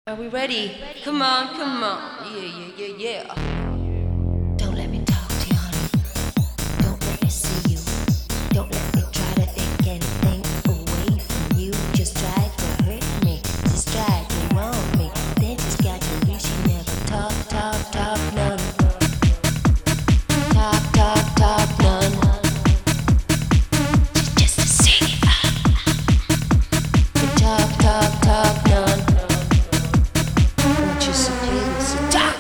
Are we ready? Come on, come on. Yeah. Don't let me talk to you, honey. Don't let me see you. Don't let me try to take anything away from you. Just try to hurt me. Just try to wrong me. Then just got to wish you never talk, none. Talk, none. Just to sing it. Talk, none. Won't you so please talk?